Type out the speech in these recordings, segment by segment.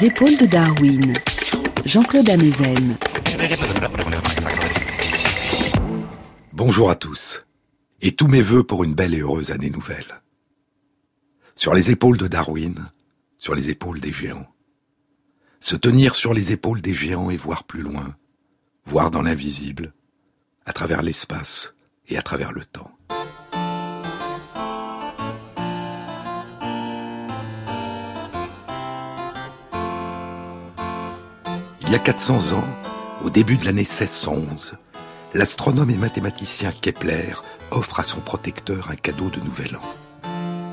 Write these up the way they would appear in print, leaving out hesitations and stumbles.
Les épaules de Darwin, Jean-Claude Amezen. Bonjour à tous, et tous mes vœux pour une belle et heureuse année nouvelle. Sur les épaules de Darwin, sur les épaules des géants. Se tenir sur les épaules des géants et voir plus loin, voir dans l'invisible, à travers l'espace et à travers le temps. Il y a 400 ans, au début de l'année 1611, l'astronome et mathématicien Kepler offre à son protecteur un cadeau de Nouvel An.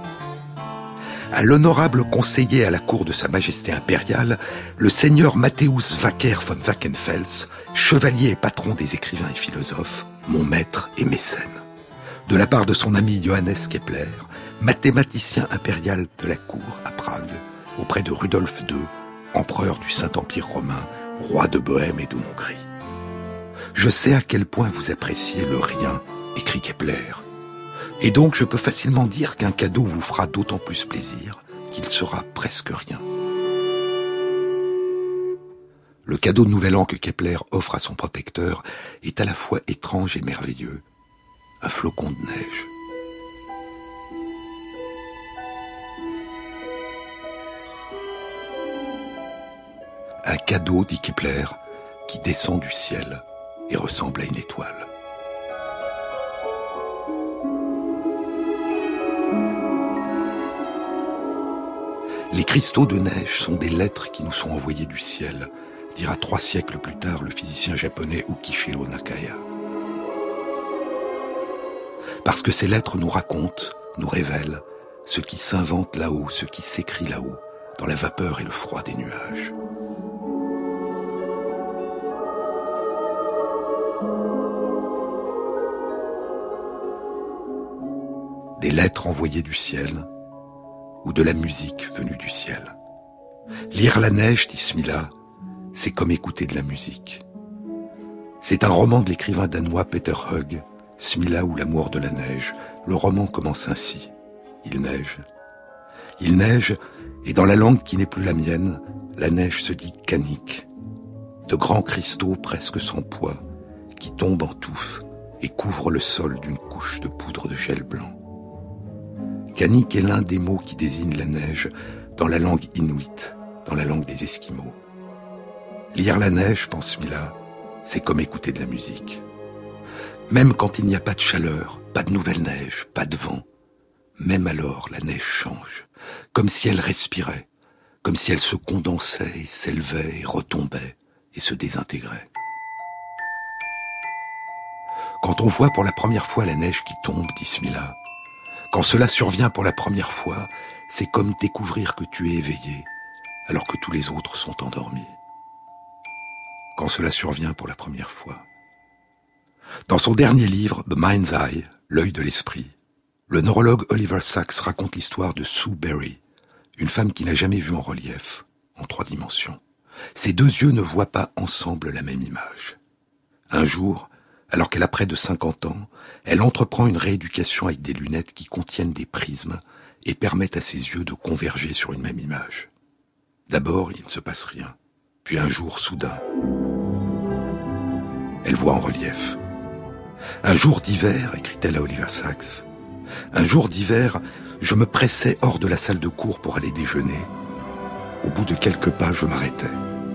À l'honorable conseiller à la cour de Sa Majesté impériale, le seigneur Matthäus Wacker von Wackenfels, chevalier et patron des écrivains et philosophes, mon maître et mécène. De la part de son ami Johannes Kepler, mathématicien impérial de la cour à Prague, auprès de Rudolf II, empereur du Saint-Empire romain, roi de Bohême et de Hongrie. Je sais à quel point vous appréciez le rien, écrit Kepler. Et donc je peux facilement dire qu'un cadeau vous fera d'autant plus plaisir qu'il sera presque rien. Le cadeau de Nouvel An que Kepler offre à son protecteur est à la fois étrange et merveilleux. Un flocon de neige. Un cadeau, dit Kepler, qui descend du ciel et ressemble à une étoile. Les cristaux de neige sont des lettres qui nous sont envoyées du ciel, dira 3 siècles plus tard le physicien japonais Ukishiro Nakaya. Parce que ces lettres nous racontent, nous révèlent ce qui s'invente là-haut, ce qui s'écrit là-haut, dans la vapeur et le froid des nuages. Des lettres envoyées du ciel, ou de la musique venue du ciel. Lire la neige, dit Smilla, c'est comme écouter de la musique. C'est un roman de l'écrivain danois Peter Hug, Smilla ou l'amour de la neige. Le roman commence ainsi. Il neige. Il neige, et dans la langue qui n'est plus la mienne, la neige se dit canik. De grands cristaux presque sans poids, qui tombent en touffes et couvrent le sol d'une couche de poudre de gel blanc. Canik est l'un des mots qui désignent la neige dans la langue inuite, dans la langue des Esquimaux. Lire la neige, pense Smilla, c'est comme écouter de la musique. Même quand il n'y a pas de chaleur, pas de nouvelle neige, pas de vent, même alors la neige change, comme si elle respirait, comme si elle se condensait et s'élevait et retombait et se désintégrait. Quand on voit pour la première fois la neige qui tombe, dit Smilla, quand cela survient pour la première fois, c'est comme découvrir que tu es éveillé, alors que tous les autres sont endormis. Quand cela survient pour la première fois. Dans son dernier livre, The Mind's Eye, l'œil de l'esprit, le neurologue Oliver Sacks raconte l'histoire de Sue Berry, une femme qui n'a jamais vu en relief, en 3 dimensions. Ses 2 yeux ne voient pas ensemble la même image. Un jour, alors qu'elle a près de 50 ans, elle entreprend une rééducation avec des lunettes qui contiennent des prismes et permettent à ses yeux de converger sur une même image. D'abord, il ne se passe rien. Puis un jour, soudain, elle voit en relief. Un jour d'hiver, écrit-elle à Oliver Sacks, un jour d'hiver, je me pressais hors de la salle de cours pour aller déjeuner. Au bout de quelques pas, je m'arrêtais.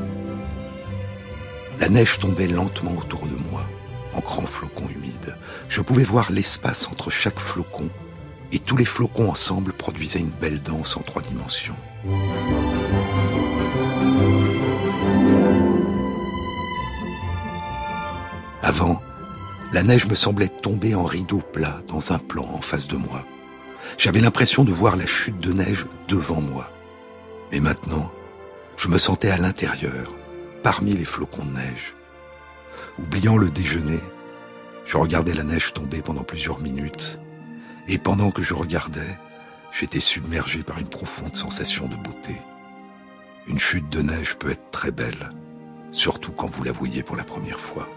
La neige tombait lentement autour de moi, en grands flocons humides. Je pouvais voir l'espace entre chaque flocon, et tous les flocons ensemble produisaient une belle danse en 3 dimensions. Avant, la neige me semblait tomber en rideau plat dans un plan en face de moi. J'avais l'impression de voir la chute de neige devant moi. Mais maintenant, je me sentais à l'intérieur, parmi les flocons de neige. Oubliant le déjeuner, je regardais la neige tomber pendant plusieurs minutes. Et pendant que je regardais, j'étais submergé par une profonde sensation de beauté. Une chute de neige peut être très belle, surtout quand vous la voyez pour la première fois.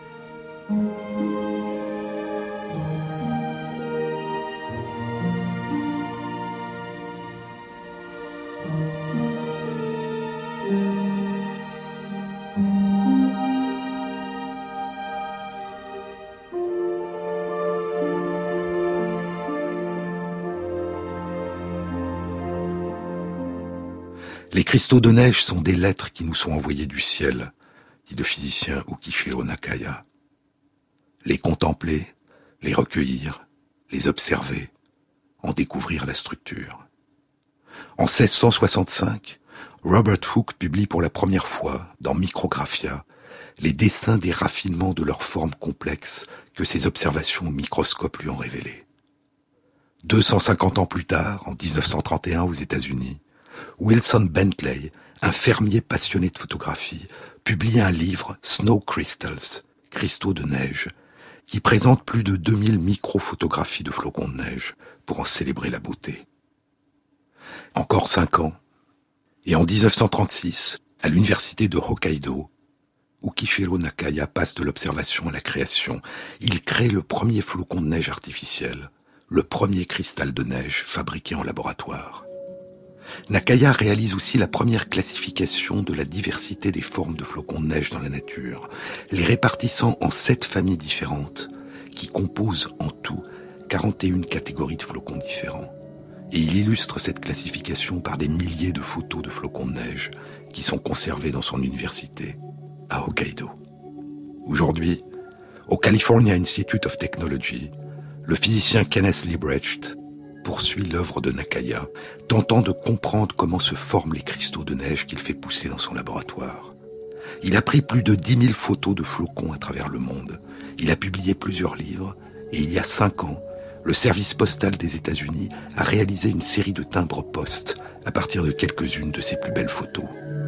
Les cristaux de neige sont des lettres qui nous sont envoyées du ciel, dit le physicien Ukishiro Nakaya. Les contempler, les recueillir, les observer, en découvrir la structure. En 1665, Robert Hooke publie pour la première fois, dans Micrographia, les dessins des raffinements de leurs formes complexes que ses observations au microscope lui ont révélés. 250 ans plus tard, en 1931 aux États-Unis, Wilson Bentley, un fermier passionné de photographie, publie un livre, Snow Crystals, cristaux de neige, qui présente plus de 2000 micro-photographies de flocons de neige pour en célébrer la beauté. Encore 5 ans, et en 1936, à l'université de Hokkaido, Ukishiro Nakaya passe de l'observation à la création. Il crée le premier flocon de neige artificiel, le premier cristal de neige fabriqué en laboratoire. Nakaya réalise aussi la première classification de la diversité des formes de flocons de neige dans la nature, les répartissant en 7 familles différentes, qui composent en tout 41 catégories de flocons différents. Et il illustre cette classification par des milliers de photos de flocons de neige qui sont conservées dans son université, à Hokkaido. Aujourd'hui, au California Institute of Technology, le physicien Kenneth Liebrecht poursuit l'œuvre de Nakaya, tentant de comprendre comment se forment les cristaux de neige qu'il fait pousser dans son laboratoire. Il a pris plus de 10 000 photos de flocons à travers le monde. Il a publié plusieurs livres, et il y a 5 ans, le service postal des États-Unis a réalisé une série de timbres postes à partir de quelques-unes de ses plus belles photos.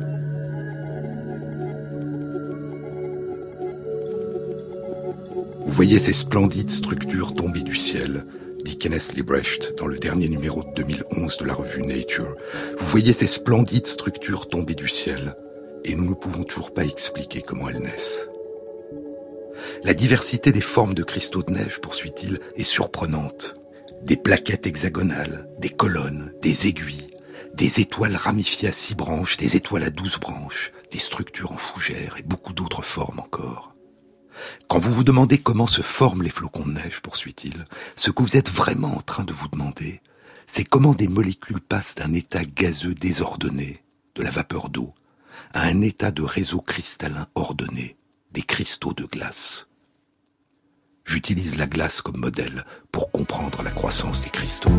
Vous voyez ces splendides structures tombées du ciel, dit Kenneth Liebrecht dans le dernier numéro de 2011 de la revue Nature. Vous voyez ces splendides structures tombées du ciel, et nous ne pouvons toujours pas expliquer comment elles naissent. La diversité des formes de cristaux de neige, poursuit-il, est surprenante. Des plaquettes hexagonales, des colonnes, des aiguilles, des étoiles ramifiées à 6 branches, des étoiles à 12 branches, des structures en fougères et beaucoup d'autres formes encore. Quand vous vous demandez comment se forment les flocons de neige, poursuit-il, ce que vous êtes vraiment en train de vous demander, c'est comment des molécules passent d'un état gazeux désordonné, de la vapeur d'eau, à un état de réseau cristallin ordonné, des cristaux de glace. J'utilise la glace comme modèle pour comprendre la croissance des cristaux.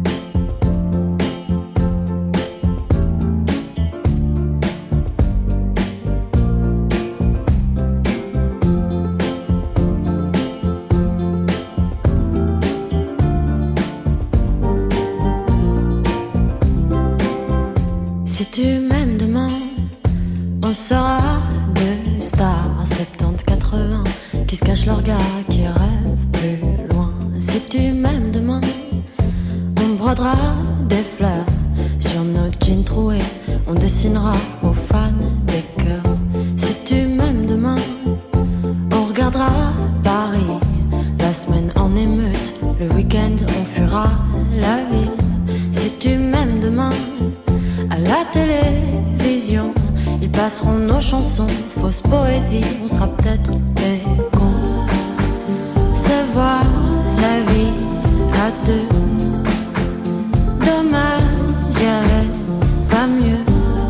Si tu m'aimes demain, on sera deux stars, 70-80, qui se cachent leur gars, qui rêvent plus loin. Si tu m'aimes demain, on brodera des fleurs sur nos jeans troués, on dessinera aux fans des cœurs. Si tu m'aimes demain, on regardera Paris, la semaine en émeute, le week-end on fuira la ville. Si tu m'aimes demain, à la télévision, ils passeront nos chansons, fausse poésie, on sera peut-être des cons. Se voir la vie à deux, dommage, j'y avais pas mieux.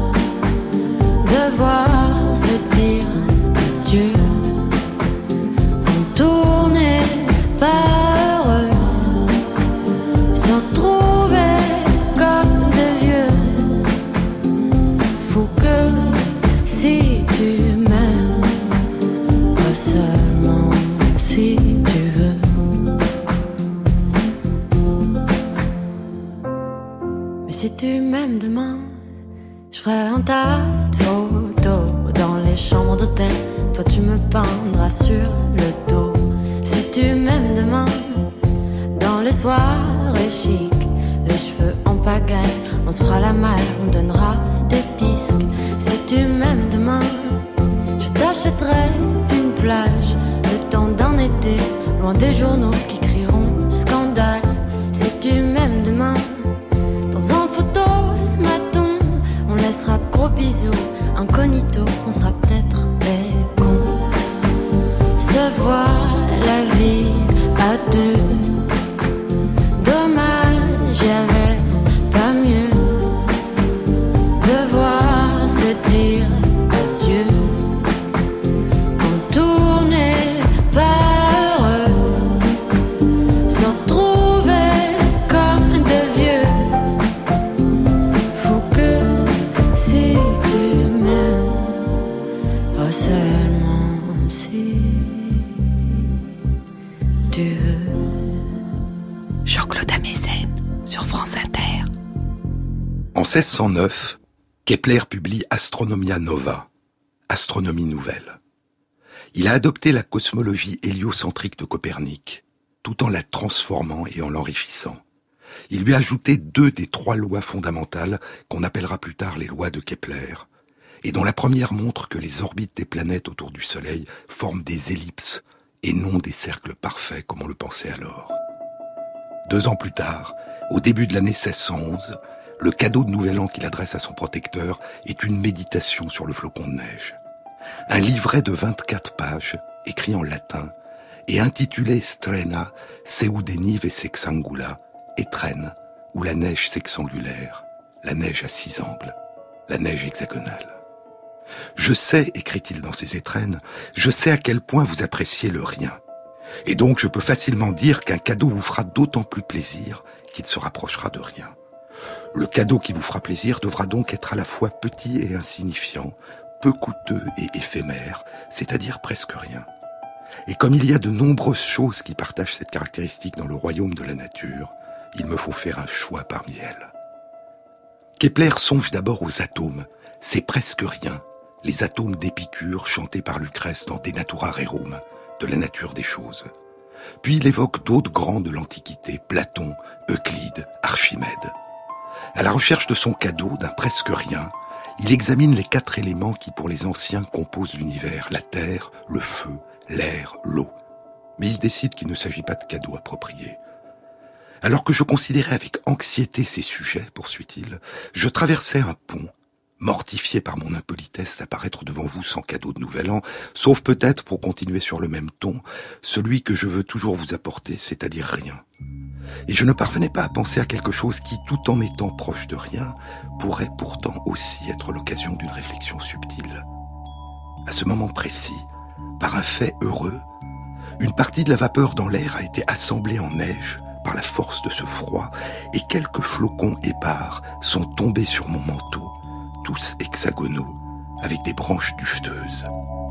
Devoir se dire adieu, on tournait pas heureux, se retrouver comme de vieux. Faut que si tu m'aimes, pas seulement si tu veux. Mais si tu m'aimes demain, je ferai un tas de photos dans les chambres d'hôtel. Toi tu me peindras sur le dos. Si tu m'aimes demain, dans les soirées chic, les cheveux en pagaille, on se fera la malle, on donnera des disques. Si tu m'aimes demain, je t'achèterai une plage, le temps d'un été, loin des journaux qui crieront scandale. Si tu m'aimes demain, dans un photomaton, on laissera de gros bisous, incognito, on sera peut-être des cons. Se voir la vie à deux, dommage, j'y avais pas mieux. Devoir Jean-Claude Amezen sur France Inter. En 1609, Kepler publie Astronomia Nova, Astronomie nouvelle. Il a adopté la cosmologie héliocentrique de Copernic, tout en la transformant et en l'enrichissant. Il lui a ajouté 2 des 3 lois fondamentales qu'on appellera plus tard les lois de Kepler, et dont la première montre que les orbites des planètes autour du Soleil forment des ellipses et non des cercles parfaits comme on le pensait alors. 2 ans plus tard, au début de l'année 1611, le cadeau de Nouvel An qu'il adresse à son protecteur est une méditation sur le flocon de neige. Un livret de 24 pages, écrit en latin, et intitulé Strena Seudenive Sexangula, étrenne, ou la neige sexangulaire, la neige à 6 angles, la neige hexagonale. Je sais, écrit-il dans ses étrennes, je sais à quel point vous appréciez le rien. Et donc je peux facilement dire qu'un cadeau vous fera d'autant plus plaisir qu'il se rapprochera de rien. Le cadeau qui vous fera plaisir devra donc être à la fois petit et insignifiant, peu coûteux et éphémère, c'est-à-dire presque rien. Et comme il y a de nombreuses choses qui partagent cette caractéristique dans le royaume de la nature, il me faut faire un choix parmi elles. Kepler songe d'abord aux atomes, c'est presque rien, les atomes d'Épicure chantés par Lucrèce dans De Natura Rerum, de la nature des choses. Puis il évoque d'autres grands de l'Antiquité, Platon, Euclide, Archimède. À la recherche de son cadeau, d'un presque rien, il examine les 4 éléments qui pour les anciens composent l'univers, la terre, le feu, l'air, l'eau. Mais il décide qu'il ne s'agit pas de cadeaux appropriés. Alors que je considérais avec anxiété ces sujets, poursuit-il, je traversais un pont, mortifié par mon impolitesse d'apparaître devant vous sans cadeau de Nouvel An, sauf peut-être, pour continuer sur le même ton, celui que je veux toujours vous apporter, c'est-à-dire rien. Et je ne parvenais pas à penser à quelque chose qui, tout en étant proche de rien, pourrait pourtant aussi être l'occasion d'une réflexion subtile. À ce moment précis, par un fait heureux, une partie de la vapeur dans l'air a été assemblée en neige par la force de ce froid, et quelques flocons épars sont tombés sur mon manteau, tous hexagonaux, avec des branches dufteuses.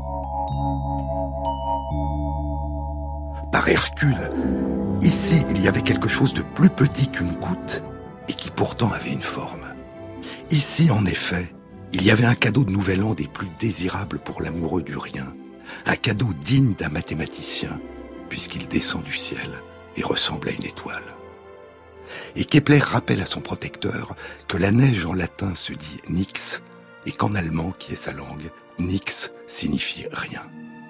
Par Hercule, ici il y avait quelque chose de plus petit qu'une goutte, et qui pourtant avait une forme. Ici, en effet, il y avait un cadeau de Nouvel An des plus désirables pour l'amoureux du rien, un cadeau digne d'un mathématicien, puisqu'il descend du ciel et ressemble à une étoile. Et Kepler rappelle à son protecteur que la neige en latin se dit nix, et qu'en allemand, qui est sa langue, nix signifie rien.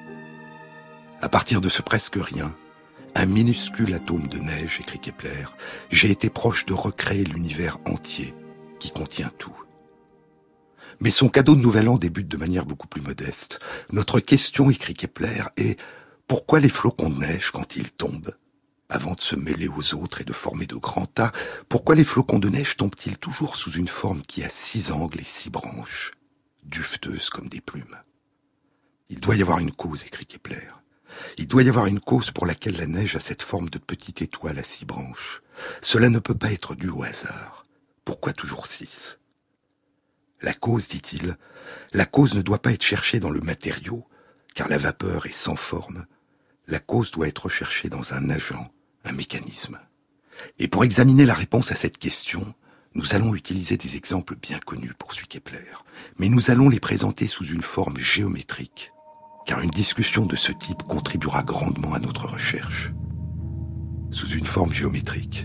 À partir de ce presque rien, un minuscule atome de neige, écrit Kepler, j'ai été proche de recréer l'univers entier qui contient tout. Mais son cadeau de Nouvel An débute de manière beaucoup plus modeste. Notre question, écrit Kepler, est pourquoi les flocons de neige, quand ils tombent, avant de se mêler aux autres et de former de grands tas, pourquoi les flocons de neige tombent-ils toujours sous une forme qui a 6 angles et 6 branches, dufteuses comme des plumes? Il doit y avoir une cause, écrit Kepler. Il doit y avoir une cause pour laquelle la neige a cette forme de petite étoile à 6 branches. Cela ne peut pas être dû au hasard. Pourquoi toujours 6? La cause, dit-il, la cause ne doit pas être cherchée dans le matériau, car la vapeur est sans forme. La cause doit être recherchée dans un agent, un mécanisme. Et pour examiner la réponse à cette question, nous allons utiliser des exemples bien connus, poursuit Kepler, mais nous allons les présenter sous une forme géométrique, car une discussion de ce type contribuera grandement à notre recherche. Sous une forme géométrique.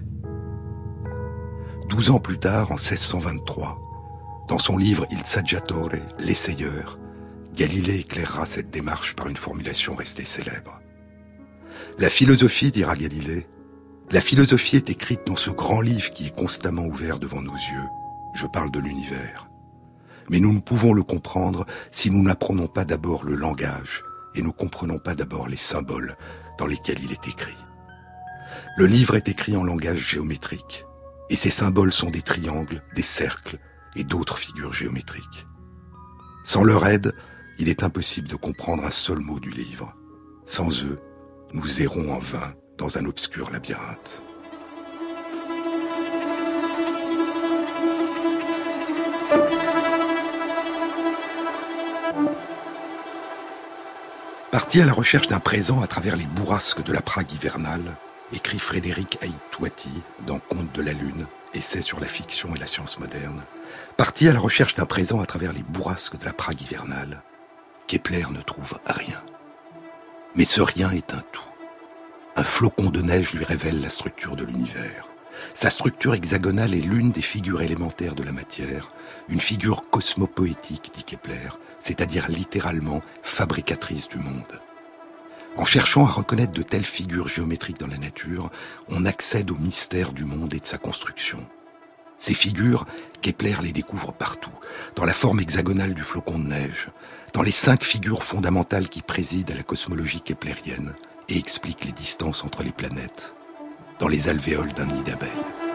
12 ans plus tard, en 1623, dans son livre Il Saggiatore, l'essayeur, Galilée éclairera cette démarche par une formulation restée célèbre. La philosophie, dira Galilée, la philosophie est écrite dans ce grand livre qui est constamment ouvert devant nos yeux. Je parle de l'univers. Mais nous ne pouvons le comprendre si nous n'apprenons pas d'abord le langage et ne comprenons pas d'abord les symboles dans lesquels il est écrit. Le livre est écrit en langage géométrique, et ces symboles sont des triangles, des cercles et d'autres figures géométriques. Sans leur aide, il est impossible de comprendre un seul mot du livre. Sans eux, nous errons en vain dans un obscur labyrinthe. Parti à la recherche d'un présent à travers les bourrasques de la Prague hivernale, écrit Frédéric Haït-Touati dans Contes de la Lune, essai sur la fiction et la science moderne, parti à la recherche d'un présent à travers les bourrasques de la Prague hivernale, Kepler ne trouve rien. Mais ce rien est un tout. Un flocon de neige lui révèle la structure de l'univers. Sa structure hexagonale est l'une des figures élémentaires de la matière, une figure cosmopoétique, dit Kepler, c'est-à-dire littéralement fabricatrice du monde. En cherchant à reconnaître de telles figures géométriques dans la nature, on accède au mystère du monde et de sa construction. Ces figures, Kepler les découvre partout, dans la forme hexagonale du flocon de neige, dans les 5 figures fondamentales qui président à la cosmologie keplérienne et expliquent les distances entre les planètes, dans les alvéoles d'un nid d'abeilles.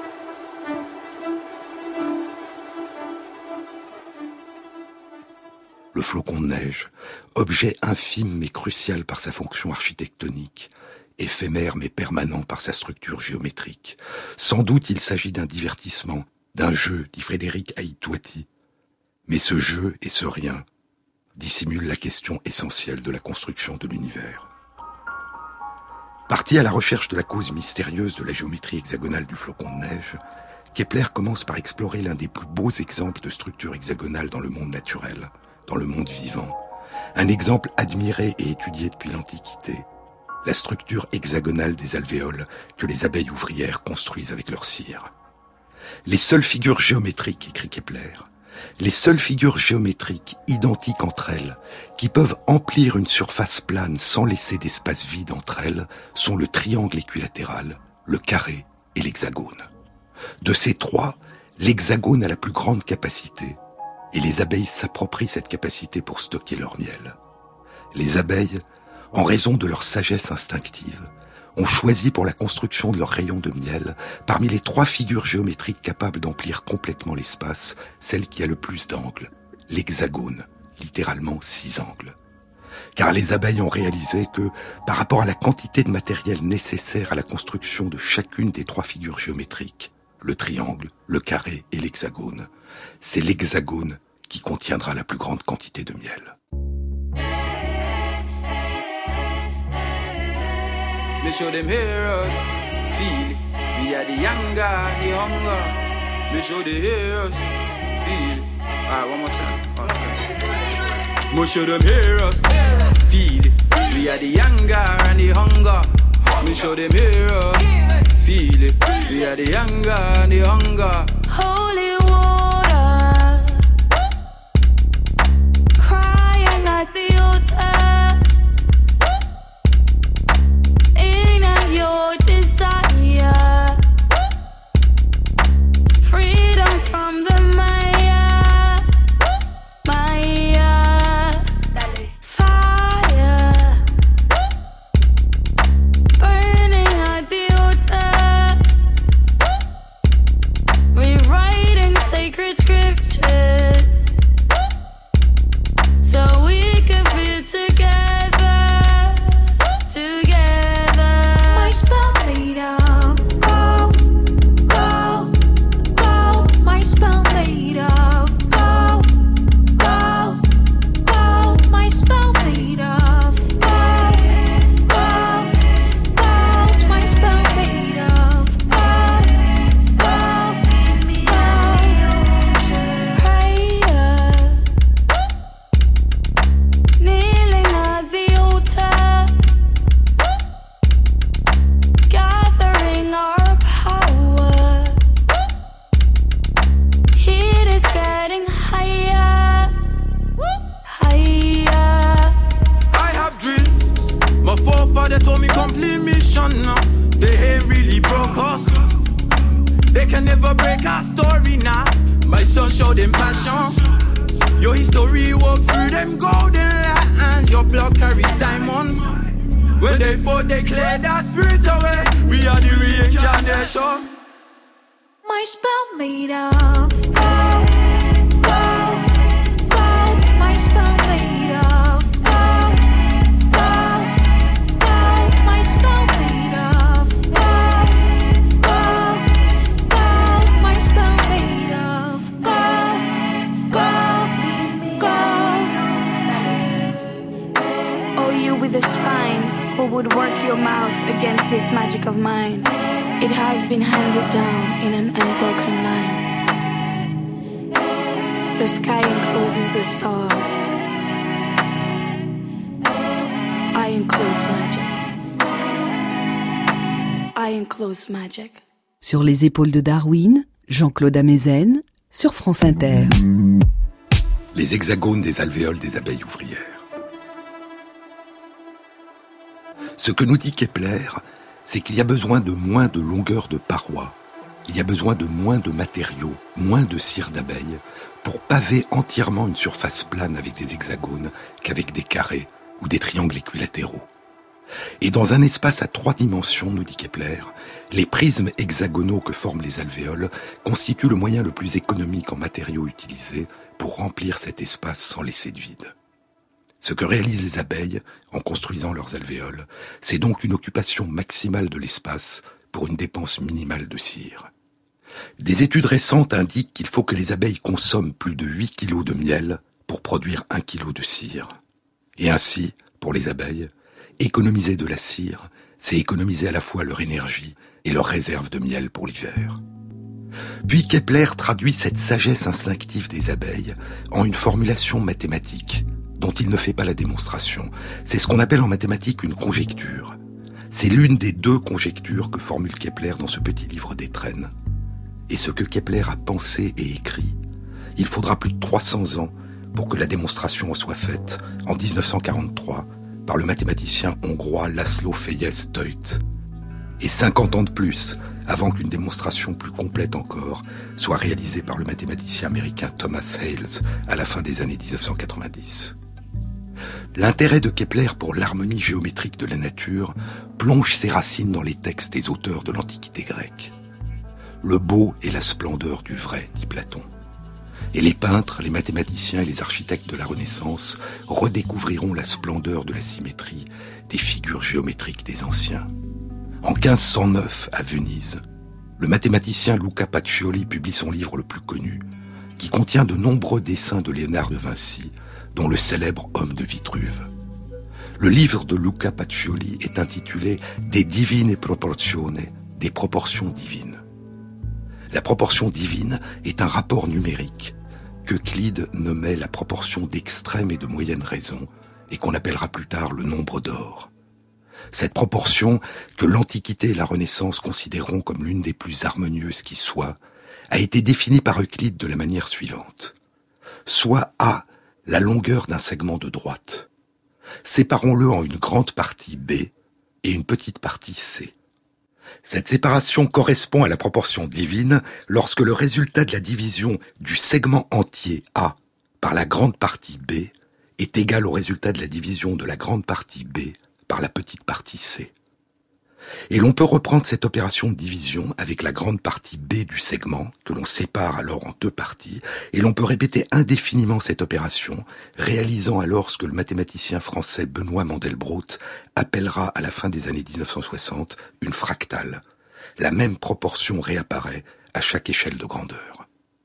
Le flocon de neige, objet infime mais crucial par sa fonction architectonique, éphémère mais permanent par sa structure géométrique. Sans doute il s'agit d'un divertissement, d'un jeu, dit Frédéric Haït-Touati. Mais ce jeu et ce rien dissimulent la question essentielle de la construction de l'univers. Parti à la recherche de la cause mystérieuse de la géométrie hexagonale du flocon de neige, Kepler commence par explorer l'un des plus beaux exemples de structure hexagonale dans le monde naturel, dans le monde vivant. Un exemple admiré et étudié depuis l'Antiquité, la structure hexagonale des alvéoles que les abeilles ouvrières construisent avec leur cire. Les seules figures géométriques, écrit Kepler, les seules figures géométriques identiques entre elles, qui peuvent emplir une surface plane sans laisser d'espace vide entre elles, sont le triangle équilatéral, le carré et l'hexagone. De ces 3, l'hexagone a la plus grande capacité, et les abeilles s'approprient cette capacité pour stocker leur miel. Les abeilles, en raison de leur sagesse instinctive, ont choisi pour la construction de leurs rayons de miel, parmi les 3 figures géométriques capables d'emplir complètement l'espace, celle qui a le plus d'angles, l'hexagone, littéralement 6 angles. Car les abeilles ont réalisé que, par rapport à la quantité de matériel nécessaire à la construction de chacune des 3 figures géométriques, le triangle, le carré et l'hexagone, c'est l'hexagone qui contiendra la plus grande quantité de miel. Me show them heroes, feel it. We are the younger, the hunger. Me show the heroes, feel it. Alright, one more time. Okay. Me show them heroes, feel it. We are the younger and the hunger. Me show them heroes, feel it. We are the younger and the hunger. Holy water, crying at the altar. Your desire, freedom from the Maya, fire, burning at the altar, rewriting sacred scriptures, so we could be together. Spell made of gold, gold, gold. My spell made of gold, gold, gold. My spell made of gold, gold, gold. My spell made of gold, gold, gold. Prayer, kneeling at the altar. Gathering our power, heat is getting higher, higher. I have dreams. My forefather told me complete mission now. They ain't really broke us. They can never break our story now. My son showed them passion. Your history walk through them golden lines. Your blood carries diamonds. When they fought, they cleared our spirit away. We are the reincarnation. My spell made of gold, gold, gold. My spell made of gold, gold, gold. My spell made of gold, gold, gold. My spell made of gold, gold, gold. Oh, you with a spine, who would work your mouth against this magic of mine? been handed down in an unbroken line. The sky encloses the stars. I enclose magic. I enclose magic. Sur les épaules de Darwin, Jean-Claude Amezen, sur France Inter. Les hexagones des alvéoles des abeilles ouvrières. Ce que nous dit Kepler, c'est qu'il y a besoin de moins de longueur de parois, il y a besoin de moins de matériaux, moins de cire d'abeille, pour paver entièrement une surface plane avec des hexagones qu'avec des carrés ou des triangles équilatéraux. Et dans un espace à 3 dimensions, nous dit Kepler, les prismes hexagonaux que forment les alvéoles constituent le moyen le plus économique en matériaux utilisés pour remplir cet espace sans laisser de vide. Ce que réalisent les abeilles en construisant leurs alvéoles, c'est donc une occupation maximale de l'espace pour une dépense minimale de cire. Des études récentes indiquent qu'il faut que les abeilles consomment plus de 8 kg de miel pour produire 1 kg de cire. Et ainsi, pour les abeilles, économiser de la cire, c'est économiser à la fois leur énergie et leur réserve de miel pour l'hiver. Puis Kepler traduit cette sagesse instinctive des abeilles en une formulation mathématique dont il ne fait pas la démonstration. C'est ce qu'on appelle en mathématiques une conjecture. C'est l'une des 2 conjectures que formule Kepler dans ce petit livre d'étrennes. Et ce que Kepler a pensé et écrit, il faudra plus de 300 ans pour que la démonstration soit faite en 1943 par le mathématicien hongrois László Fejes-Tojt. Et 50 ans de plus avant qu'une démonstration plus complète encore soit réalisée par le mathématicien américain Thomas Hales à la fin des années 1990. L'intérêt de Kepler pour l'harmonie géométrique de la nature plonge ses racines dans les textes des auteurs de l'Antiquité grecque. Le beau est la splendeur du vrai, dit Platon. Et les peintres, les mathématiciens et les architectes de la Renaissance redécouvriront la splendeur de la symétrie des figures géométriques des anciens. En 1509, à Venise, le mathématicien Luca Pacioli publie son livre le plus connu, qui contient de nombreux dessins de Léonard de Vinci, dont le célèbre Homme de Vitruve. Le livre de Luca Pacioli est intitulé De Divine Proportione, des proportions divines. La proportion divine est un rapport numérique qu'Euclide nommait la proportion d'extrême et de moyenne raison et qu'on appellera plus tard le nombre d'or. Cette proportion, que l'Antiquité et la Renaissance considéreront comme l'une des plus harmonieuses qui soit, a été définie par Euclide de la manière suivante. Soit A, la longueur d'un segment de droite. Séparons-le en une grande partie B et une petite partie C. Cette séparation correspond à la proportion divine lorsque le résultat de la division du segment entier A par la grande partie B est égal au résultat de la division de la grande partie B par la petite partie C. Et l'on peut reprendre cette opération de division avec la grande partie B du segment, que l'on sépare alors en 2 parties, et l'on peut répéter indéfiniment cette opération, réalisant alors ce que le mathématicien français Benoît Mandelbrot appellera à la fin des années 1960 une fractale. La même proportion réapparaît à chaque échelle de grandeur.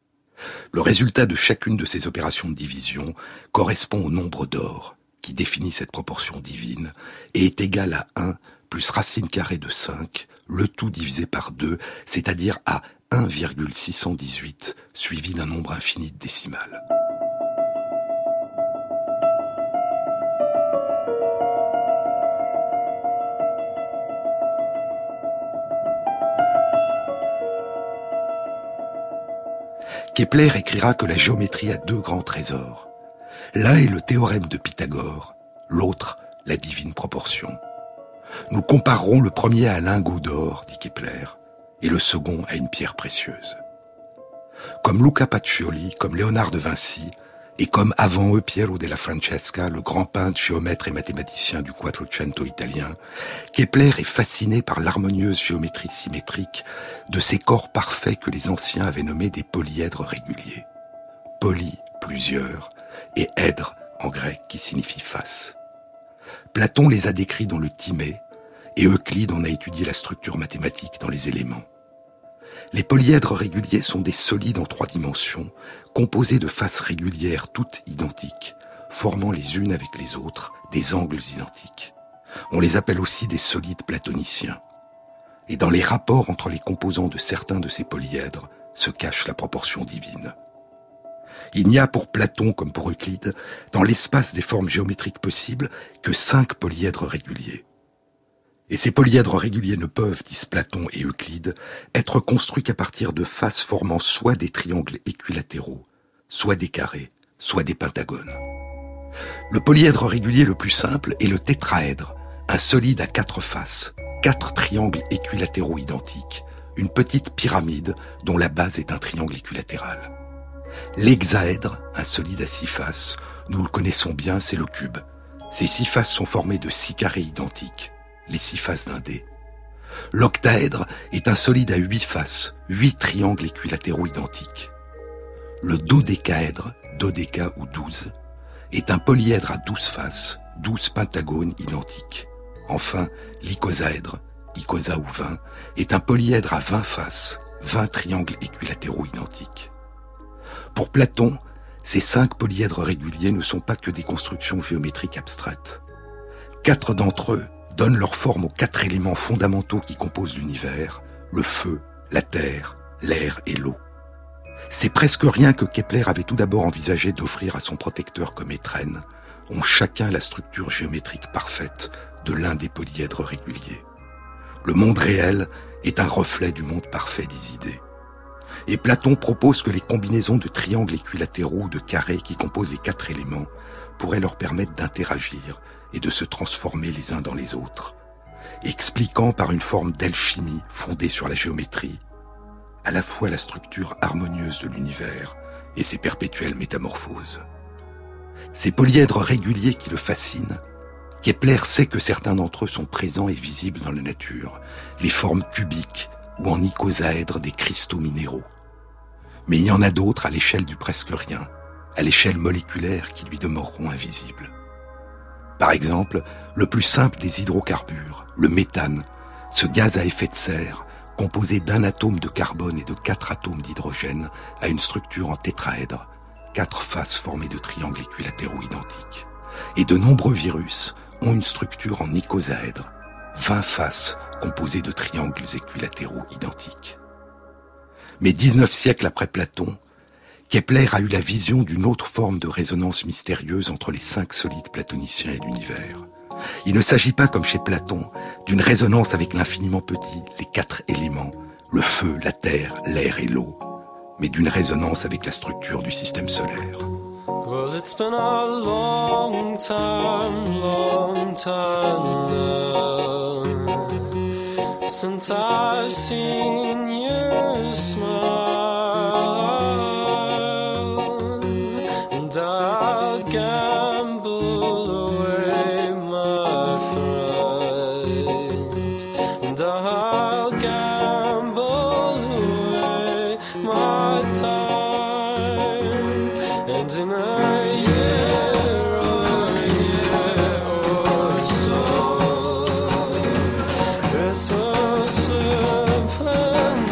Le résultat de chacune de ces opérations de division correspond au nombre d'or, qui définit cette proportion divine, et est égal à 1 plus racine carrée de 5, le tout divisé par 2, c'est-à-dire à 1,618, suivi d'un nombre infini de décimales. Kepler écrira que la géométrie a 2 grands trésors. L'un est le théorème de Pythagore, l'autre la divine proportion. Nous comparerons le premier à un lingot d'or, dit Kepler, et le second à une pierre précieuse. Comme Luca Pacioli, comme Léonard de Vinci, et comme avant eux Piero della Francesca, le grand peintre, géomètre et mathématicien du Quattrocento italien, Kepler est fasciné par l'harmonieuse géométrie symétrique de ces corps parfaits que les anciens avaient nommés des polyèdres réguliers. Poly, plusieurs, et èdre, en grec, qui signifie face. Platon les a décrits dans le Timée, et Euclide en a étudié la structure mathématique dans les éléments. Les polyèdres réguliers sont des solides en 3 dimensions, composés de faces régulières toutes identiques, formant les unes avec les autres des angles identiques. On les appelle aussi des solides platoniciens. et dans les rapports entre les composants de certains de ces polyèdres se cache la proportion divine. Il n'y a pour Platon comme pour Euclide, dans l'espace des formes géométriques possibles, que 5 polyèdres réguliers. Et ces polyèdres réguliers ne peuvent, disent Platon et Euclide, être construits qu'à partir de faces formant soit des triangles équilatéraux, soit des carrés, soit des pentagones. Le polyèdre régulier le plus simple est le tétraèdre, un solide à 4 faces, 4 triangles équilatéraux identiques, une petite pyramide dont la base est un triangle équilatéral. L'hexaèdre, un solide à 6 faces, nous le connaissons bien, c'est le cube. Ces 6 faces sont formées de 6 carrés identiques, les 6 faces d'un dé. L'octaèdre est un solide à 8 faces, 8 triangles équilatéraux identiques. Le dodécaèdre, dodéca ou 12, est un polyèdre à 12 faces, 12 pentagones identiques. Enfin, l'icosaèdre, icosa ou 20, est un polyèdre à 20 faces, 20 triangles équilatéraux identiques. Pour Platon, ces 5 polyèdres réguliers ne sont pas que des constructions géométriques abstraites. 4 d'entre eux donnent leur forme aux 4 éléments fondamentaux qui composent l'univers, le feu, la terre, l'air et l'eau. C'est presque rien que Kepler avait tout d'abord envisagé d'offrir à son protecteur comme étrenne, ont chacun la structure géométrique parfaite de l'un des polyèdres réguliers. Le monde réel est un reflet du monde parfait des idées. Et Platon propose que les combinaisons de triangles équilatéraux ou de carrés qui composent les 4 éléments pourraient leur permettre d'interagir et de se transformer les uns dans les autres, expliquant par une forme d'alchimie fondée sur la géométrie à la fois la structure harmonieuse de l'univers et ses perpétuelles métamorphoses. Ces polyèdres réguliers qui le fascinent, Kepler sait que certains d'entre eux sont présents et visibles dans la nature, les formes cubiques ou en icosaèdre des cristaux minéraux. Mais il y en a d'autres à l'échelle du presque rien, à l'échelle moléculaire qui lui demeureront invisibles. Par exemple, le plus simple des hydrocarbures, le méthane, ce gaz à effet de serre, composé d'un atome de carbone et de 4 atomes d'hydrogène, a une structure en tétraèdre, 4 faces formées de triangles équilatéraux identiques. Et de nombreux virus ont une structure en icosaèdre, 20 faces composées de triangles équilatéraux identiques. Mais 19 siècles après Platon, Kepler a eu la vision d'une autre forme de résonance mystérieuse entre les 5 solides platoniciens et l'univers. Il ne s'agit pas, comme chez Platon, d'une résonance avec l'infiniment petit, les 4 éléments, le feu, la terre, l'air et l'eau, mais d'une résonance avec la structure du système solaire. Well, it's been a long time now since I've seen you smile, and I'll gamble away my fright, and I'll gamble away my time, and in a year or so, it's so simple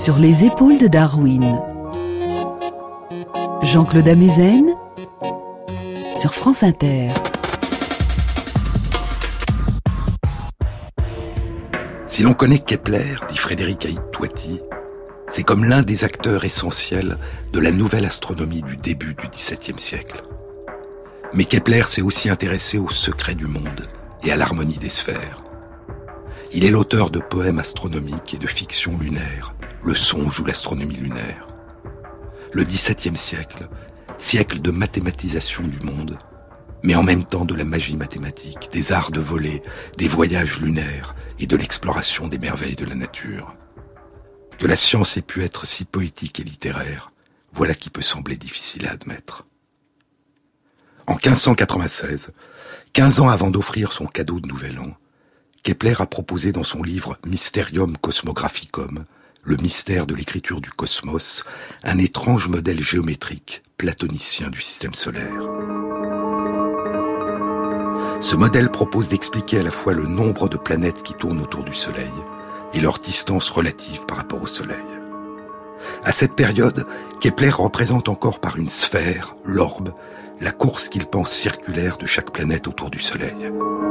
Sur les épaules de Darwin. Jean-Claude Amezen sur France Inter. Si l'on connaît Kepler, dit Frédéric Haït-Touati, c'est comme l'un des acteurs essentiels de la nouvelle astronomie du début du XVIIe siècle. Mais Kepler s'est aussi intéressé aux secrets du monde et à l'harmonie des sphères. Il est l'auteur de poèmes astronomiques et de fictions lunaires, le songe ou l'astronomie lunaire. Le XVIIe siècle, siècle de mathématisation du monde, mais en même temps de la magie mathématique, des arts de volée, des voyages lunaires et de l'exploration des merveilles de la nature. Que la science ait pu être si poétique et littéraire, voilà qui peut sembler difficile à admettre. En 1596, 15 ans avant d'offrir son cadeau de Nouvel An, Kepler a proposé dans son livre Mysterium Cosmographicum, le mystère de l'écriture du cosmos, un étrange modèle géométrique platonicien du système solaire. Ce modèle propose d'expliquer à la fois le nombre de planètes qui tournent autour du Soleil et leur distance relative par rapport au Soleil. À cette période, Kepler représente encore par une sphère, l'orbe, la course qu'il pense circulaire de chaque planète autour du Soleil.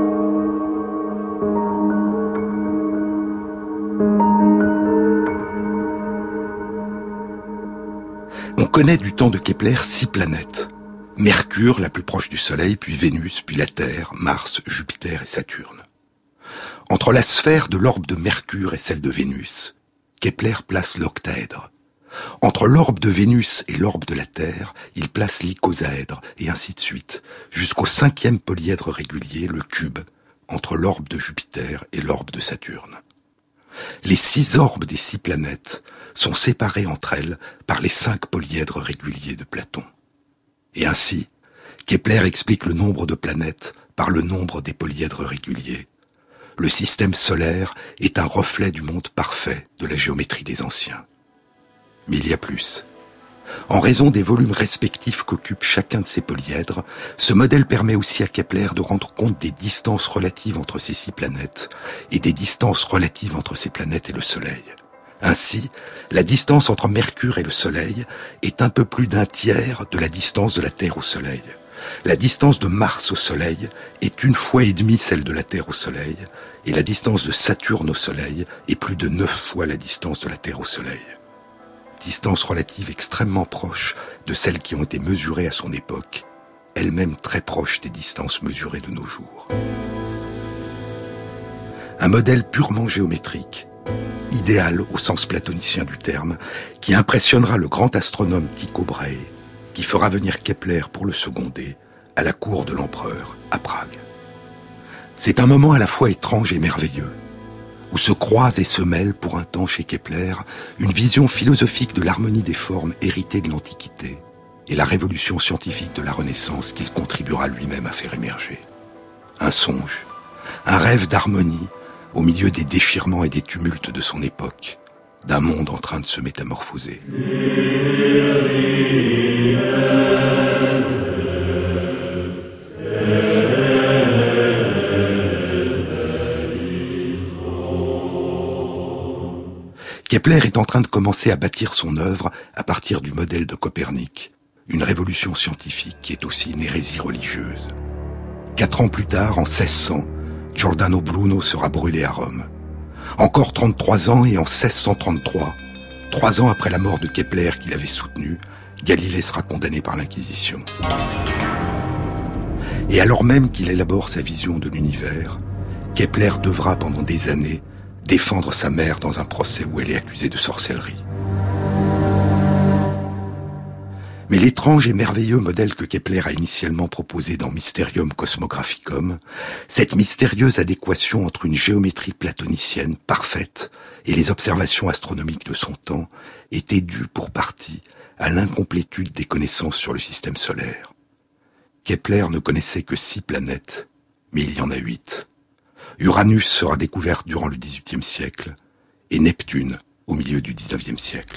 On connaît du temps de Kepler 6 planètes. Mercure, la plus proche du Soleil, puis Vénus, puis la Terre, Mars, Jupiter et Saturne. Entre la sphère de l'orbe de Mercure et celle de Vénus, Kepler place l'octaèdre. Entre l'orbe de Vénus et l'orbe de la Terre, il place l'icosaèdre, et ainsi de suite, jusqu'au 5e polyèdre régulier, le cube, entre l'orbe de Jupiter et l'orbe de Saturne. Les 6 orbes des 6 planètes sont séparés entre elles par les 5 polyèdres réguliers de Platon. Et ainsi, Kepler explique le nombre de planètes par le nombre des polyèdres réguliers. Le système solaire est un reflet du monde parfait de la géométrie des anciens. Mais il y a plus. En raison des volumes respectifs qu'occupe chacun de ces polyèdres, ce modèle permet aussi à Kepler de rendre compte des distances relatives entre ces 6 planètes et des distances relatives entre ces planètes et le Soleil. Ainsi, la distance entre Mercure et le Soleil est un peu plus d'un tiers de la distance de la Terre au Soleil. La distance de Mars au Soleil est 1,5 fois celle de la Terre au Soleil, et la distance de Saturne au Soleil est plus de 9 fois la distance de la Terre au Soleil. Distance relative extrêmement proche de celles qui ont été mesurées à son époque, elle-même très proche des distances mesurées de nos jours. Un modèle purement géométrique, idéal au sens platonicien du terme, qui impressionnera le grand astronome Tycho Brahe, qui fera venir Kepler pour le seconder à la cour de l'empereur à Prague. C'est un moment à la fois étrange et merveilleux, où se croisent et se mêlent pour un temps chez Kepler une vision philosophique de l'harmonie des formes héritée de l'Antiquité et la révolution scientifique de la Renaissance qu'il contribuera lui-même à faire émerger. Un songe, un rêve d'harmonie au milieu des déchirements et des tumultes de son époque, d'un monde en train de se métamorphoser. Kepler est en train de commencer à bâtir son œuvre à partir du modèle de Copernic, une révolution scientifique qui est aussi une hérésie religieuse. 4 ans plus tard, en 1600, Giordano Bruno sera brûlé à Rome. Encore 33 ans et en 1633, 3 ans après la mort de Kepler qu'il avait soutenu, Galilée sera condamné par l'Inquisition. Et alors même qu'il élabore sa vision de l'univers, Kepler devra pendant des années défendre sa mère dans un procès où elle est accusée de sorcellerie. Mais l'étrange et merveilleux modèle que Kepler a initialement proposé dans Mysterium Cosmographicum, cette mystérieuse adéquation entre une géométrie platonicienne parfaite et les observations astronomiques de son temps, était due pour partie à l'incomplétude des connaissances sur le système solaire. Kepler ne connaissait que 6 planètes, mais il y en a 8. Uranus sera découverte durant le XVIIIe siècle et Neptune au milieu du XIXe siècle.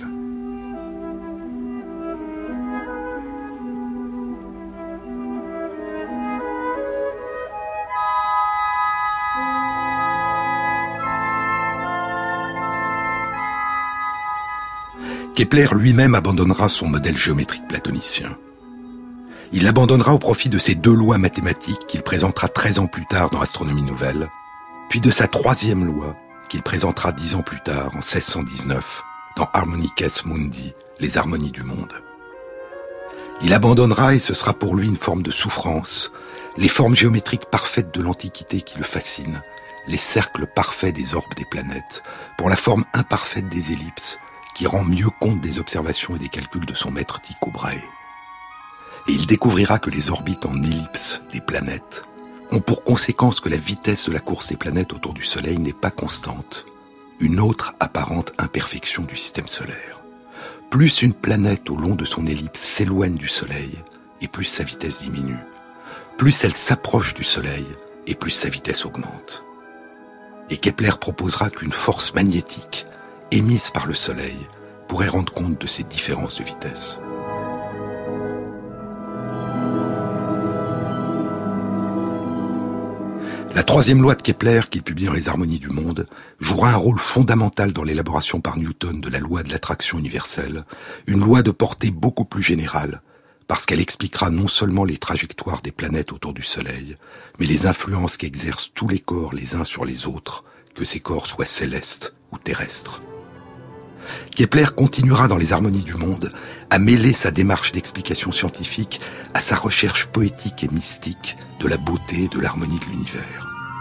Kepler lui-même abandonnera son modèle géométrique platonicien. Il l'abandonnera au profit de ses 2 lois mathématiques qu'il présentera 13 ans plus tard dans Astronomie Nouvelle, puis de sa 3e loi qu'il présentera 10 ans plus tard, en 1619, dans Harmonices Mundi, les harmonies du monde. Il abandonnera, et ce sera pour lui une forme de souffrance, les formes géométriques parfaites de l'Antiquité qui le fascinent, les cercles parfaits des orbes des planètes, pour la forme imparfaite des ellipses, qui rend mieux compte des observations et des calculs de son maître Tycho Brahe. Et il découvrira que les orbites en ellipse des planètes ont pour conséquence que la vitesse de la course des planètes autour du Soleil n'est pas constante, une autre apparente imperfection du système solaire. Plus une planète au long de son ellipse s'éloigne du Soleil, et plus sa vitesse diminue. Plus elle s'approche du Soleil, et plus sa vitesse augmente. Et Kepler proposera qu'une force magnétique émise par le Soleil pourrait rendre compte de ces différences de vitesse. La 3e loi de Kepler, qu'il publie dans les Harmonies du monde, jouera un rôle fondamental dans l'élaboration par Newton de la loi de l'attraction universelle, une loi de portée beaucoup plus générale, parce qu'elle expliquera non seulement les trajectoires des planètes autour du Soleil, mais les influences qu'exercent tous les corps les uns sur les autres, que ces corps soient célestes ou terrestres. Kepler continuera dans les Harmonies du monde à mêler sa démarche d'explication scientifique à sa recherche poétique et mystique de la beauté et de l'harmonie de l'univers.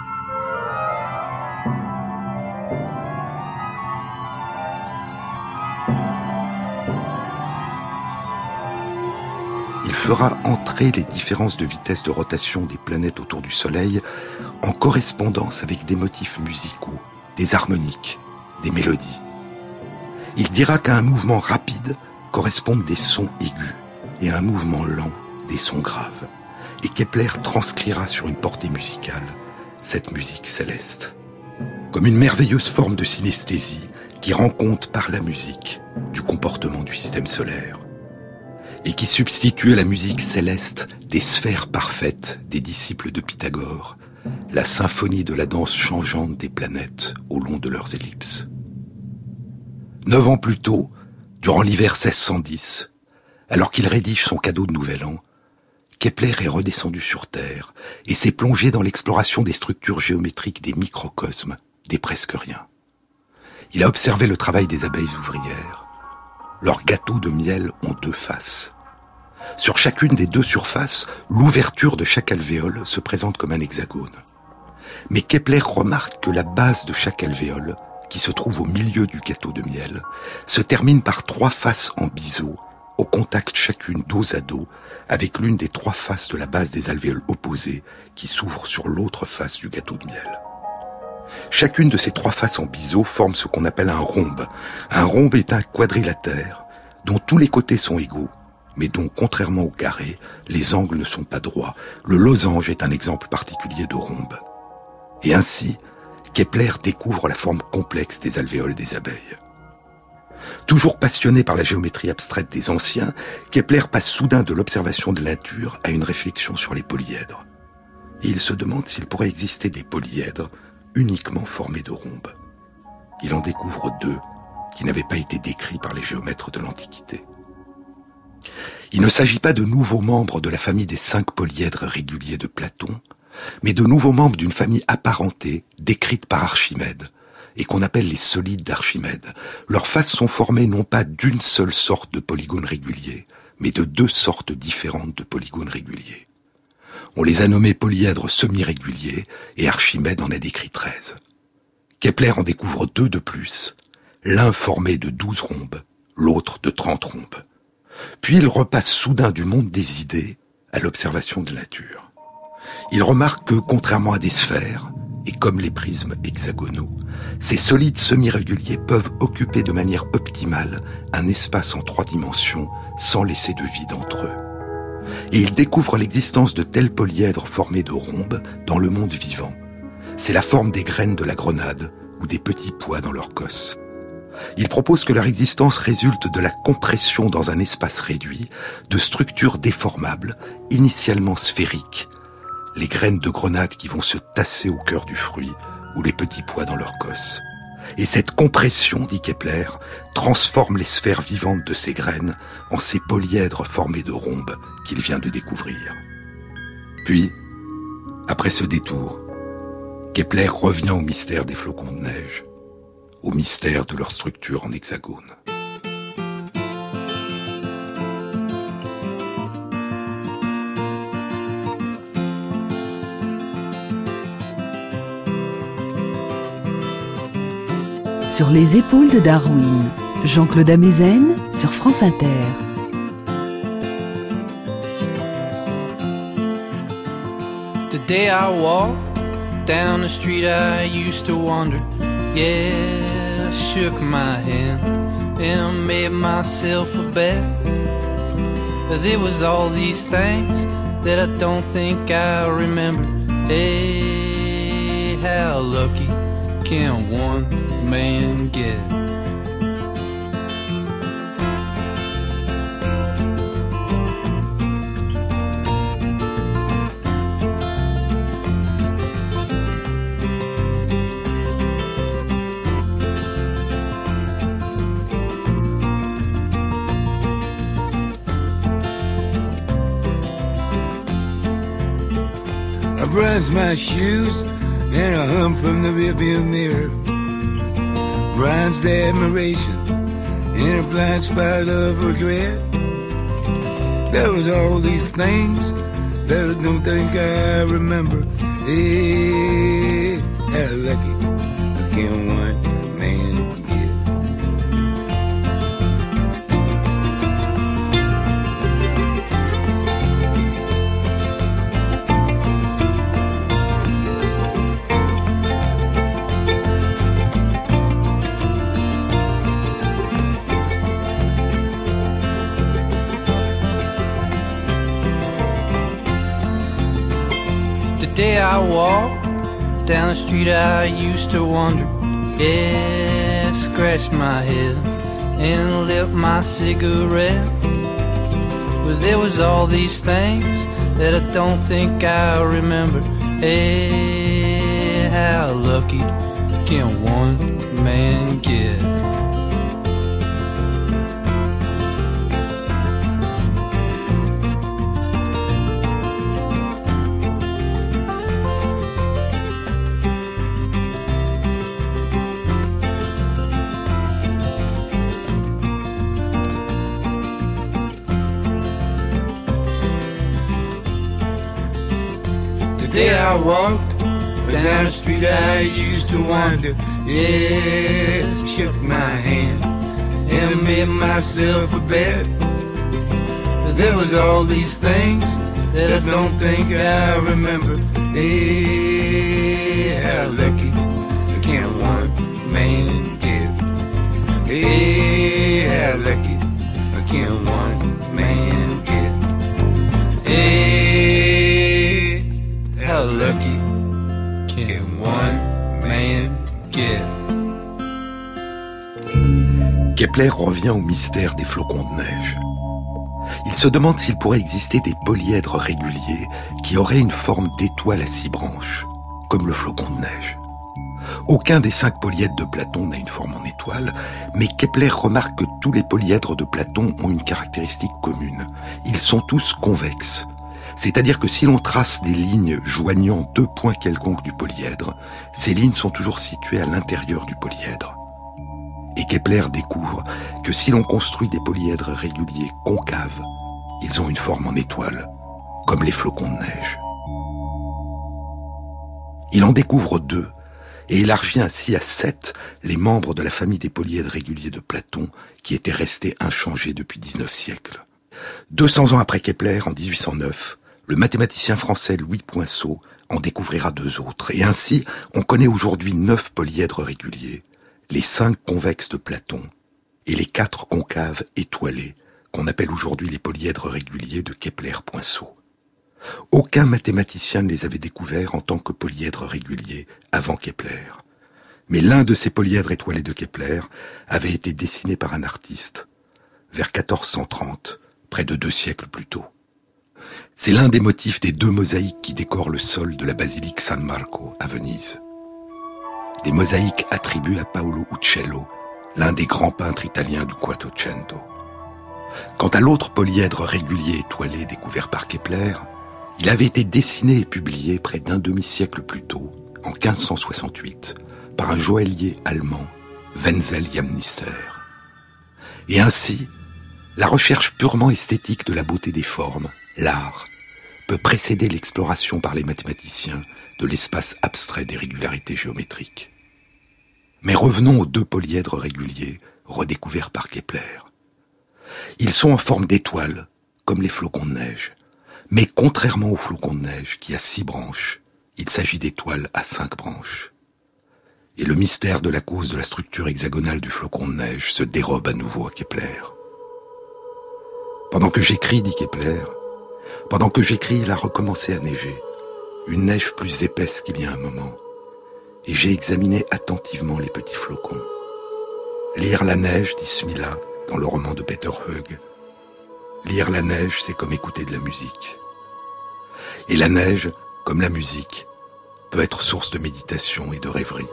Il fera entrer les différences de vitesse de rotation des planètes autour du Soleil en correspondance avec des motifs musicaux, des harmoniques, des mélodies. Il dira qu'à un mouvement rapide correspondent des sons aigus et à un mouvement lent des sons graves. Et Kepler transcrira sur une portée musicale cette musique céleste, comme une merveilleuse forme de synesthésie qui rend compte par la musique du comportement du système solaire et qui substitue à la musique céleste des sphères parfaites des disciples de Pythagore, la symphonie de la danse changeante des planètes au long de leurs ellipses. 9 ans plus tôt, durant l'hiver 1610, alors qu'il rédige son cadeau de Nouvel An, Kepler est redescendu sur Terre et s'est plongé dans l'exploration des structures géométriques des microcosmes, des presque rien. Il a observé le travail des abeilles ouvrières. Leurs gâteaux de miel ont 2 faces. Sur chacune des 2 surfaces, l'ouverture de chaque alvéole se présente comme un hexagone. Mais Kepler remarque que la base de chaque alvéole, qui se trouve au milieu du gâteau de miel, se termine par 3 faces en biseau, au contact chacune dos à dos, avec l'une des 3 faces de la base des alvéoles opposées qui s'ouvrent sur l'autre face du gâteau de miel. Chacune de ces 3 faces en biseau forme ce qu'on appelle un rhombe. Un rhombe est un quadrilatère dont tous les côtés sont égaux, mais dont, contrairement au carré, les angles ne sont pas droits. Le losange est un exemple particulier de rhombe. Et ainsi, Kepler découvre la forme complexe des alvéoles des abeilles. Toujours passionné par la géométrie abstraite des anciens, Kepler passe soudain de l'observation de la nature à une réflexion sur les polyèdres. Et il se demande s'il pourrait exister des polyèdres uniquement formés de rhombes. Il en découvre 2 qui n'avaient pas été décrits par les géomètres de l'Antiquité. Il ne s'agit pas de nouveaux membres de la famille des 5 polyèdres réguliers de Platon, mais de nouveaux membres d'une famille apparentée, décrite par Archimède, et qu'on appelle les solides d'Archimède. Leurs faces sont formées non pas d'une seule sorte de polygone régulier, mais de 2 sortes différentes de polygones réguliers. On les a nommés polyèdres semi-réguliers, et Archimède en a décrit 13. Kepler en découvre 2 de plus, l'un formé de 12 rhombes, l'autre de 30 rhombes. Puis il repasse soudain du monde des idées à l'observation de la nature. Il remarque que, contrairement à des sphères, et comme les prismes hexagonaux, ces solides semi-réguliers peuvent occuper de manière optimale un espace en 3 dimensions sans laisser de vide entre eux. Et il découvre l'existence de tels polyèdres formés de rhombes dans le monde vivant. C'est la forme des graines de la grenade ou des petits pois dans leur cosse. Il propose que leur existence résulte de la compression dans un espace réduit de structures déformables, initialement sphériques, les graines de grenade qui vont se tasser au cœur du fruit ou les petits pois dans leur cosse. Et cette compression, dit Kepler, transforme les sphères vivantes de ces graines en ces polyèdres formés de rhombes qu'il vient de découvrir. Puis, après ce détour, Kepler revient au mystère des flocons de neige, au mystère de leur structure en hexagone. Sur les épaules de Darwin, Jean-Claude Amezen sur France Inter. The day I walked down the street I used to wander, yeah, I shook my hand and made myself a bet. There was all these things that I don't think I remember. Hey, how lucky can one man get? I brush my shoes and I hum from the rearview mirror. Brian's the admiration in a blind spot of regret. There was all these things that I don't think I remember. Hey, how lucky can one man get? The day I walked down the street I used to wander, yeah, scratched my head and lit my cigarette. Well, there was all these things that I don't think I remember. Hey, how lucky can one man get? The day I walked down the street I used to wander, yeah, shook my hand and made myself a bet. There was all these things that I don't think I remember. Hey, how lucky can one man get? Hey, how lucky can one man get? Hey, how lucky can one man get? Kepler revient au mystère des flocons de neige. Il se demande s'il pourrait exister des polyèdres réguliers qui auraient une forme d'étoile à 6 branches, comme le flocon de neige. Aucun des 5 polyèdres de Platon n'a une forme en étoile, mais Kepler remarque que tous les polyèdres de Platon ont une caractéristique commune. Ils sont tous convexes. C'est-à-dire que si l'on trace des lignes joignant 2 points quelconques du polyèdre, ces lignes sont toujours situées à l'intérieur du polyèdre. Et Kepler découvre que si l'on construit des polyèdres réguliers concaves, ils ont une forme en étoile, comme les flocons de neige. Il en découvre 2 et élargit ainsi à 7 les membres de la famille des polyèdres réguliers de Platon qui étaient restés inchangés depuis 19 siècles. 200 ans après Kepler, en 1809, le mathématicien français Louis Poinsot en découvrira 2 autres. Et ainsi, on connaît aujourd'hui 9 polyèdres réguliers, les 5 convexes de Platon et les 4 concaves étoilés qu'on appelle aujourd'hui les polyèdres réguliers de Kepler-Poinsot. Aucun mathématicien ne les avait découverts en tant que polyèdres réguliers avant Kepler. Mais l'un de ces polyèdres étoilés de Kepler avait été dessiné par un artiste vers 1430, près de 2 siècles plus tôt. C'est l'un des motifs des 2 mosaïques qui décorent le sol de la basilique San Marco à Venise. des mosaïques attribuées à Paolo Uccello, l'un des grands peintres italiens du Quattrocento. Quant à l'autre polyèdre régulier étoilé découvert par Kepler, il avait été dessiné et publié près d'un demi-siècle plus tôt, en 1568, par un joaillier allemand, Wenzel Jamnister. Et ainsi, la recherche purement esthétique de la beauté des formes, l'art, peut précéder l'exploration par les mathématiciens de l'espace abstrait des régularités géométriques. Mais revenons aux deux polyèdres réguliers redécouverts par Kepler. Ils sont en forme d'étoiles, comme les flocons de neige. Mais contrairement aux flocons de neige qui a 6 branches, il s'agit d'étoiles à 5 branches. Et le mystère de la cause de la structure hexagonale du flocon de neige se dérobe à nouveau à Kepler. Pendant que j'écris, dit Kepler, pendant que j'écris, il a recommencé à neiger, une neige plus épaisse qu'il y a un moment, et j'ai examiné attentivement les petits flocons. Lire la neige, dit Smila, dans le roman de Peter Hoeg. Lire la neige, c'est comme écouter de la musique. Et la neige, comme la musique, peut être source de méditation et de rêverie.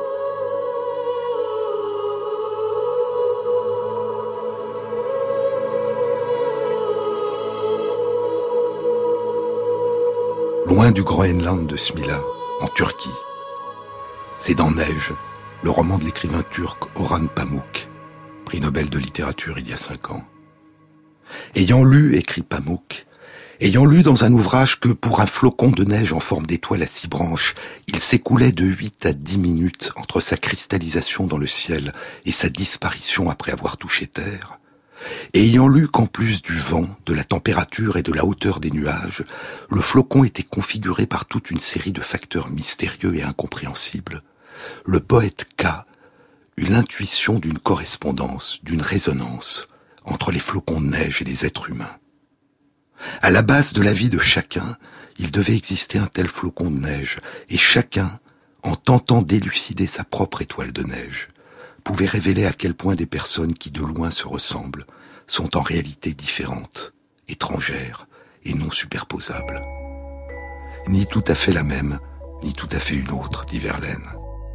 Loin du Groenland de Smila, en Turquie, c'est dans Neige, le roman de l'écrivain turc Orhan Pamuk, prix Nobel de littérature il y a 5 ans. Ayant lu, écrit Pamuk, ayant lu dans un ouvrage que pour un flocon de neige en forme d'étoile à 6 branches, il s'écoulait de 8 à 10 minutes entre sa cristallisation dans le ciel et sa disparition après avoir touché terre, et ayant lu qu'en plus du vent, de la température et de la hauteur des nuages, le flocon était configuré par toute une série de facteurs mystérieux et incompréhensibles, le poète K eut l'intuition d'une correspondance, d'une résonance entre les flocons de neige et les êtres humains. À la base de la vie de chacun, il devait exister un tel flocon de neige, et chacun, en tentant d'élucider sa propre étoile de neige, pouvait révéler à quel point des personnes qui de loin se ressemblent sont en réalité différentes, étrangères et non superposables. Ni tout à fait la même, ni tout à fait une autre, dit Verlaine.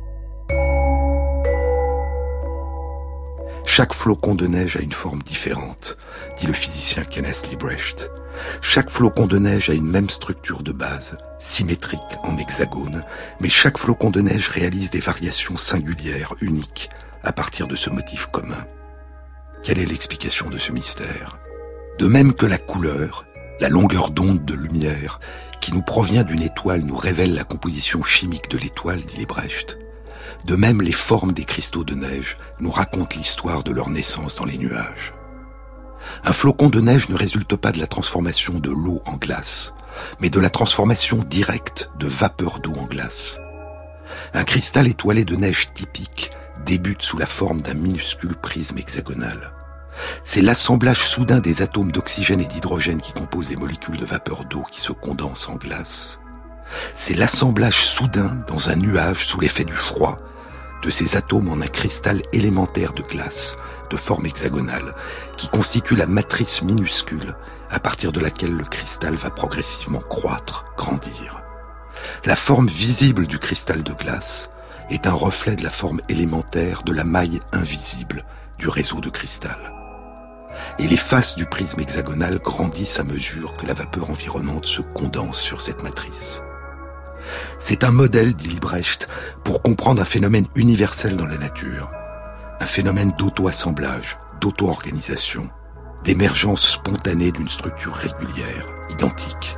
Chaque flocon de neige a une forme différente, dit le physicien Kenneth Liebrecht. Chaque flocon de neige a une même structure de base, symétrique en hexagone, mais chaque flocon de neige réalise des variations singulières, uniques, à partir de ce motif commun. Quelle est l'explication de ce mystère ? De même que la couleur, la longueur d'onde de lumière, qui nous provient d'une étoile nous révèle la composition chimique de l'étoile, dit Liebrecht, de même les formes des cristaux de neige nous racontent l'histoire de leur naissance dans les nuages. Un flocon de neige ne résulte pas de la transformation de l'eau en glace, mais de la transformation directe de vapeur d'eau en glace. Un cristal étoilé de neige typique débute sous la forme d'un minuscule prisme hexagonal. C'est l'assemblage soudain des atomes d'oxygène et d'hydrogène qui composent les molécules de vapeur d'eau qui se condensent en glace. C'est l'assemblage soudain dans un nuage sous l'effet du froid de ces atomes en un cristal élémentaire de glace de forme hexagonale qui constitue la matrice minuscule à partir de laquelle le cristal va progressivement croître, grandir. La forme visible du cristal de glace est un reflet de la forme élémentaire de la maille invisible du réseau de cristal. Et les faces du prisme hexagonal grandissent à mesure que la vapeur environnante se condense sur cette matrice. C'est un modèle, dit Liebrecht, pour comprendre un phénomène universel dans la nature, un phénomène d'auto-assemblage, d'auto-organisation, d'émergence spontanée d'une structure régulière, identique.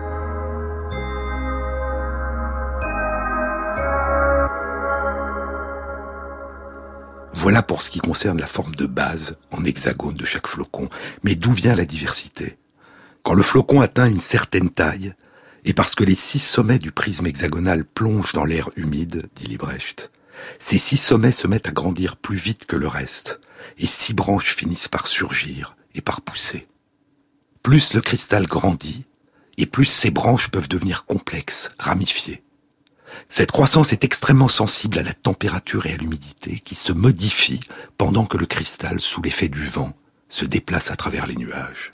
Voilà pour ce qui concerne la forme de base en hexagone de chaque flocon. Mais d'où vient la diversité ? Quand le flocon atteint une certaine taille, et parce que les 6 sommets du prisme hexagonal plongent dans l'air humide, dit Liebrecht, ces 6 sommets se mettent à grandir plus vite que le reste, et 6 branches finissent par surgir et par pousser. Plus le cristal grandit, et plus ses branches peuvent devenir complexes, ramifiées. Cette croissance est extrêmement sensible à la température et à l'humidité qui se modifient pendant que le cristal, sous l'effet du vent, se déplace à travers les nuages.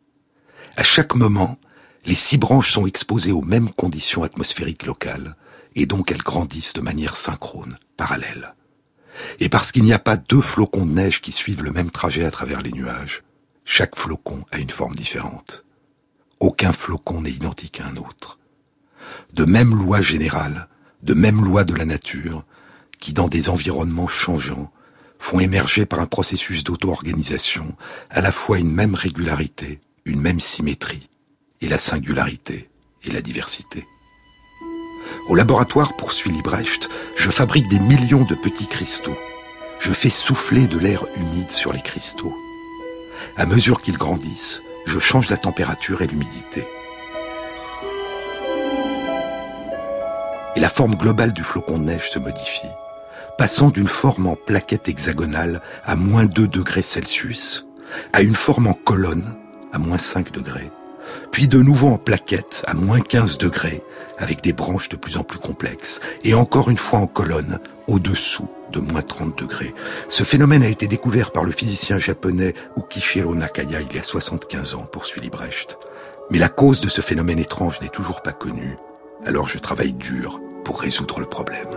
À chaque moment, les 6 branches sont exposées aux mêmes conditions atmosphériques locales et donc elles grandissent de manière synchrone, parallèle. Et parce qu'il n'y a pas deux flocons de neige qui suivent le même trajet à travers les nuages, chaque flocon a une forme différente. Aucun flocon n'est identique à un autre. De mêmes lois générales, de mêmes lois de la nature, qui dans des environnements changeants, font émerger par un processus d'auto-organisation à la fois une même régularité, une même symétrie, et la singularité et la diversité. Au laboratoire, poursuit Liebrecht, je fabrique des millions de petits cristaux. Je fais souffler de l'air humide sur les cristaux. À mesure qu'ils grandissent, je change la température et l'humidité. Et la forme globale du flocon de neige se modifie, passant d'une forme en plaquette hexagonale à moins 2 degrés Celsius, à une forme en colonne à moins 5 degrés, puis de nouveau en plaquette à moins 15 degrés, avec des branches de plus en plus complexes, et encore une fois en colonne, au-dessous de moins 30 degrés. Ce phénomène a été découvert par le physicien japonais Ukishiro Nakaya il y a 75 ans, poursuit Liebrecht. Mais la cause de ce phénomène étrange n'est toujours pas connue, alors je travaille dur pour résoudre le problème.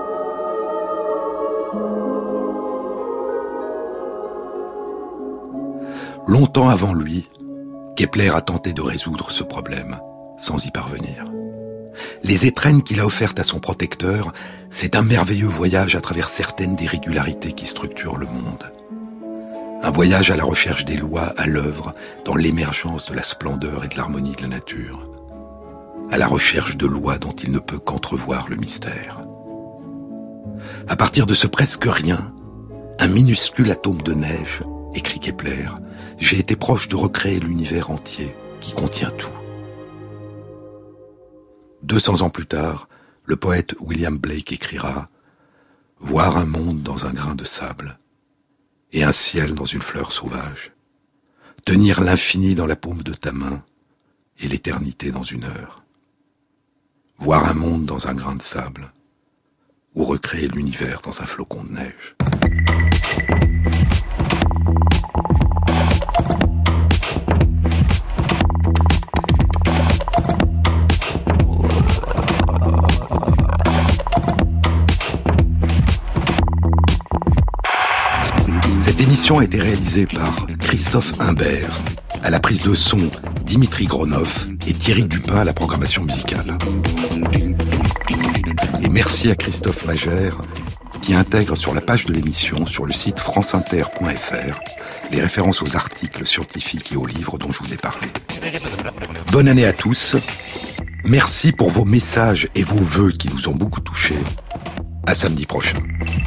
Longtemps avant lui, Kepler a tenté de résoudre ce problème, sans y parvenir. Les étrennes qu'il a offertes à son protecteur, c'est un merveilleux voyage à travers certaines des régularités qui structurent le monde. Un voyage à la recherche des lois à l'œuvre dans l'émergence de la splendeur et de l'harmonie de la nature. À la recherche de lois dont il ne peut qu'entrevoir le mystère. À partir de ce presque rien, un minuscule atome de neige, écrit Kepler, j'ai été proche de recréer l'univers entier qui contient tout. 200 ans plus tard, le poète William Blake écrira « Voir un monde dans un grain de sable et un ciel dans une fleur sauvage, tenir l'infini dans la paume de ta main et l'éternité dans une heure. Voir un monde dans un grain de sable ou recréer l'univers dans un flocon de neige. » Cette émission a été réalisée par Christophe Imbert, à la prise de son Dimitri Gronov et Thierry Dupin à la programmation musicale. Et merci à Christophe Magère qui intègre sur la page de l'émission, sur le site franceinter.fr, les références aux articles scientifiques et aux livres dont je vous ai parlé. Bonne année à tous. Merci pour vos messages et vos vœux qui nous ont beaucoup touchés. À samedi prochain.